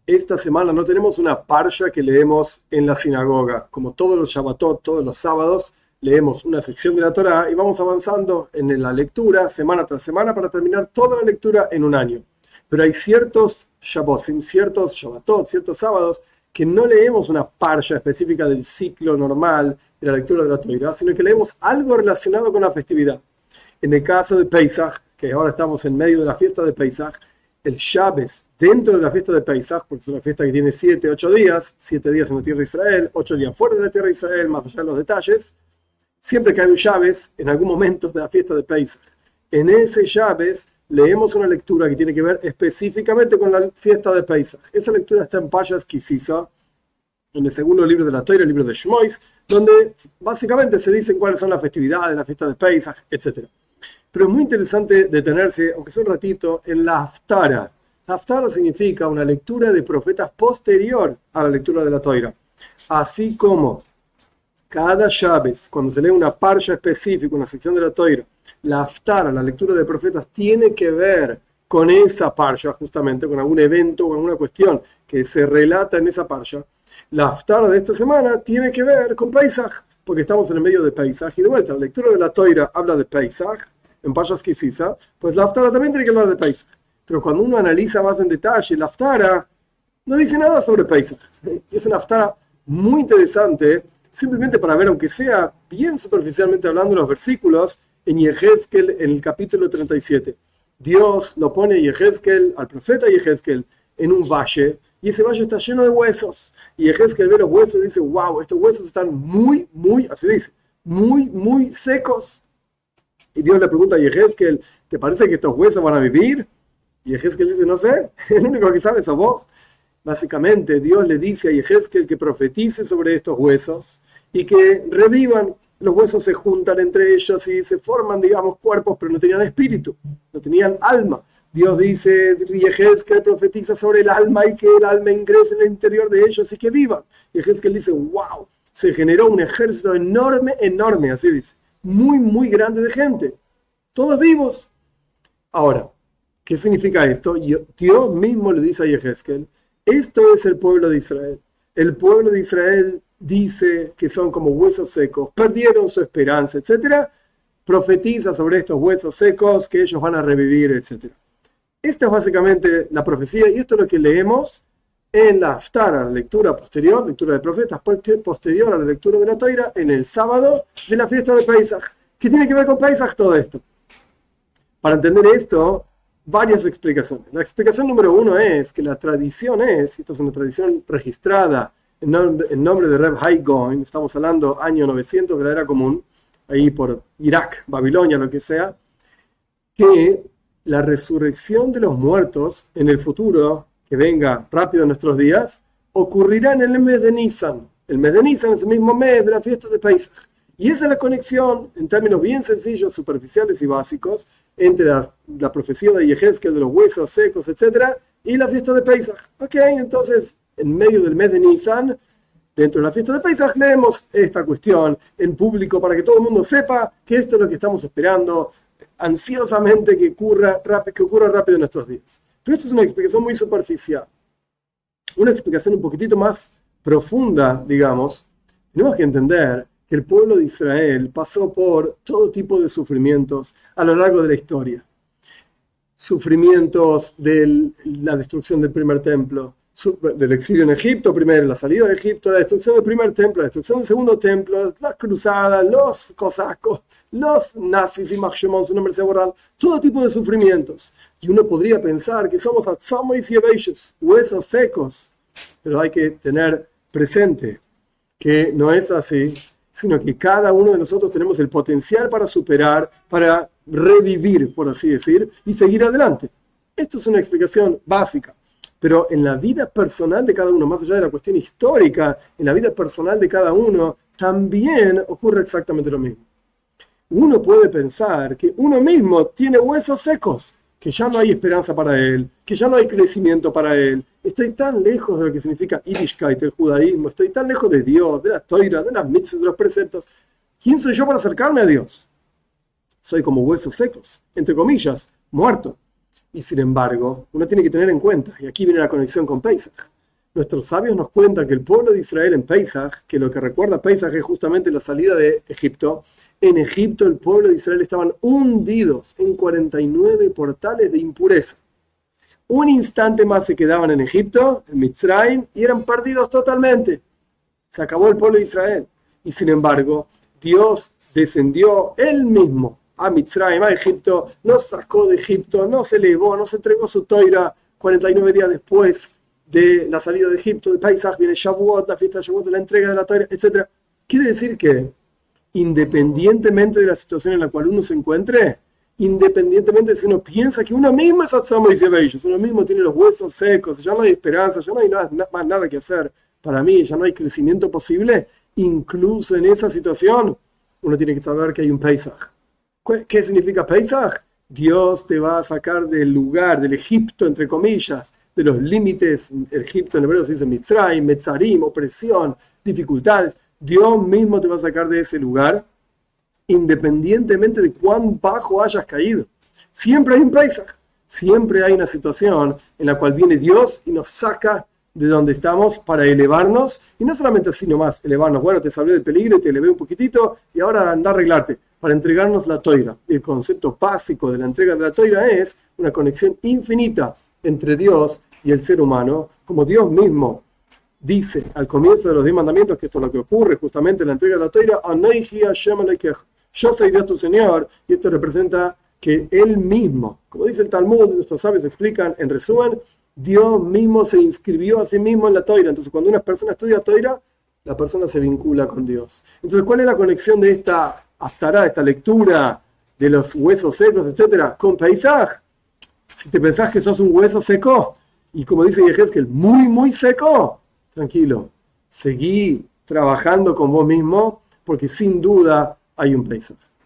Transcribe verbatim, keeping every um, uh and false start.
esta semana no tenemos una parsha que leemos en la sinagoga. Como todos los Shabbatot, todos los sábados, leemos una sección de la Torá y vamos avanzando en la lectura semana tras semana para terminar toda la lectura en un año. Pero hay ciertos Shabbosim, ciertos Shabbatot, ciertos sábados que no leemos una parsha específica del ciclo normal de la lectura de la Torá, sino que leemos algo relacionado con la festividad. En el caso de Pesach, que ahora estamos en medio de la fiesta de Pesach, el Shabbos dentro de la fiesta de Pesach, porque es una fiesta que tiene siete, ocho días, siete días en la tierra de Israel, ocho días fuera de la tierra de Israel, más allá de los detalles, siempre que hay un Shabbos, en algún momento de la fiesta de Pesach, en ese Shabbos leemos una lectura que tiene que ver específicamente con la fiesta de Pesach. Esa lectura está en Pashas Ki Sisa, en el segundo libro de la Torá, el libro de Shmois, donde básicamente se dicen cuáles son las festividades, la fiesta de Pesach, etcétera. Pero es muy interesante detenerse, aunque sea un ratito, en la Haftara. La Haftara significa una lectura de profetas posterior a la lectura de la Torá. Así como cada Shabbos, cuando se lee una parsha específica, una sección de la Torá, la Haftara, la lectura de profetas, tiene que ver con esa parsha, justamente, con algún evento o alguna cuestión que se relata en esa parsha. La Haftara de esta semana tiene que ver con Pesach, porque estamos en el medio de Pesach. Y de vuelta, la lectura de la Torá habla de Pesach, en Pashas Ki Sisa, pues la Haftara también tiene que hablar de Pesach. Pero cuando uno analiza más en detalle, la Haftara no dice nada sobre Pesach. Es una Haftara muy interesante, simplemente para ver, aunque sea bien superficialmente hablando, los versículos en Yehezkel, en el capítulo treinta y siete. Dios lo pone a Yehezkel, al profeta Yehezkel, en un valle, y ese valle está lleno de huesos. Y Yehezkel ve los huesos y dice, wow, estos huesos están muy, muy, así dice, muy, muy secos. Y Dios le pregunta a Yehezkel, ¿te parece que estos huesos van a vivir? Y Yehezkel dice, no sé, el único que sabe sos vos. Básicamente, Dios le dice a Yehezkel que profetice sobre estos huesos y que revivan. Los huesos se juntan entre ellos y se forman, digamos, cuerpos, pero no tenían espíritu, no tenían alma. Dios dice, Yehezkel profetiza sobre el alma y que el alma ingrese en el interior de ellos y que vivan. Y Yehezkel dice, wow, se generó un ejército enorme, enorme, así dice. Muy, muy grande de gente, todos vivos. Ahora, ¿qué significa esto? Dios mismo le dice a Yehezkel, esto es el pueblo de Israel. El pueblo de Israel dice que son como huesos secos, perdieron su esperanza, etcétera. Profetiza sobre estos huesos secos que ellos van a revivir, etcétera. Esta es básicamente la profecía y esto es lo que leemos en la Haftara, la lectura posterior, lectura de profetas posterior a la lectura de la Torá, en el sábado de la fiesta de Pesach. ¿Qué tiene que ver con Pesach todo esto? Para entender esto, varias explicaciones. La explicación número uno es que la tradición es, esto es una tradición registrada en nombre, en nombre de Reb Hai Gaon, estamos hablando año novecientos de la era común, ahí por Irak, Babilonia, lo que sea, que la resurrección de los muertos en el futuro, que venga rápido en nuestros días, ocurrirá en el mes de Nisan. El mes de Nisan es el mismo mes de la fiesta de Pesach. Y esa es la conexión, en términos bien sencillos, superficiales y básicos, entre la, la profecía de Yehezkel de los huesos secos, etcétera, y la fiesta de Pesach. Ok, entonces, en medio del mes de Nisan, dentro de la fiesta de Pesach, leemos esta cuestión en público para que todo el mundo sepa que esto es lo que estamos esperando ansiosamente que ocurra, que ocurra rápido en nuestros días. Pero esto es una explicación muy superficial. Una explicación un poquitito más profunda, digamos, tenemos que entender que el pueblo de Israel pasó por todo tipo de sufrimientos a lo largo de la historia. Sufrimientos de la destrucción del primer templo, del exilio en Egipto primero, la salida de Egipto, la destrucción del primer templo, la destrucción del segundo templo, las cruzadas, los cosacos, los nazis y Machshemon, su nombre se ha borrado, todo tipo de sufrimientos. Y uno podría pensar que somos atzamois yebeishos, huesos secos, pero hay que tener presente que no es así, sino que cada uno de nosotros tenemos el potencial para superar, para revivir, por así decir, y seguir adelante. Esto es una explicación básica. Pero en la vida personal de cada uno, más allá de la cuestión histórica, en la vida personal de cada uno, también ocurre exactamente lo mismo. Uno puede pensar que uno mismo tiene huesos secos, que ya no hay esperanza para él, que ya no hay crecimiento para él. Estoy tan lejos de lo que significa Yiddishkeit, el judaísmo, estoy tan lejos de Dios, de la Torá, de las mitzvot, de los preceptos. ¿Quién soy yo para acercarme a Dios? Soy como huesos secos, entre comillas, muerto. Y sin embargo, uno tiene que tener en cuenta, y aquí viene la conexión con Pesach, Nuestros sabios nos cuentan que el pueblo de Israel en Pesaj, que lo que recuerda Pesaj es justamente la salida de Egipto, en Egipto el pueblo de Israel estaban hundidos en cuarenta y nueve portales de impureza. Un instante más se quedaban en Egipto, en Mitzrayim, y eran perdidos totalmente. Se acabó el pueblo de Israel. Y sin embargo, Dios descendió él mismo a Mitzrayim, a Egipto, nos sacó de Egipto, nos elevó, nos entregó su toira cuarenta y nueve días después de la salida de Egipto, de Pesaj, viene Shavuot, la fiesta de Shavuot, la entrega de la toira, etcétera. Quiere decir que, independientemente de la situación en la cual uno se encuentre, independientemente de si uno piensa que uno mismo es Atzamo y Zebellos, uno mismo tiene los huesos secos, ya no hay esperanza, ya no hay nada, más nada que hacer para mí, ya no hay crecimiento posible, incluso en esa situación, uno tiene que saber que hay un Pesaj. ¿Qué significa Pesaj? Dios te va a sacar del lugar, del Egipto, entre comillas, de los límites. Egipto en hebreo se dice Mitzrayim, Metzarim, opresión, dificultades. Dios mismo te va a sacar de ese lugar, independientemente de cuán bajo hayas caído. Siempre hay un Pesaj, siempre hay una situación en la cual viene Dios y nos saca de donde estamos para elevarnos, y no solamente así nomás, elevarnos, bueno, te salvé del peligro y te elevé un poquitito, y ahora anda a arreglarte, para entregarnos la toira. El concepto básico de la entrega de la toira es una conexión infinita entre Dios y el ser humano, como Dios mismo dice al comienzo de los diez mandamientos, que esto es lo que ocurre justamente en la entrega de la toira, yo soy Dios tu Señor, y esto representa que Él mismo, como dice el Talmud, nuestros sabios explican, en resumen, Dios mismo se inscribió a sí mismo en la toira. Entonces, cuando una persona estudia toira, la persona se vincula con Dios. Entonces, ¿cuál es la conexión de esta haftará, esta lectura de los huesos secos, etcétera, con Pesaj? Si te pensás que sos un hueso seco, y como dice Yehezkel, muy, muy seco, tranquilo, seguí trabajando con vos mismo, porque sin duda hay un Pesaj.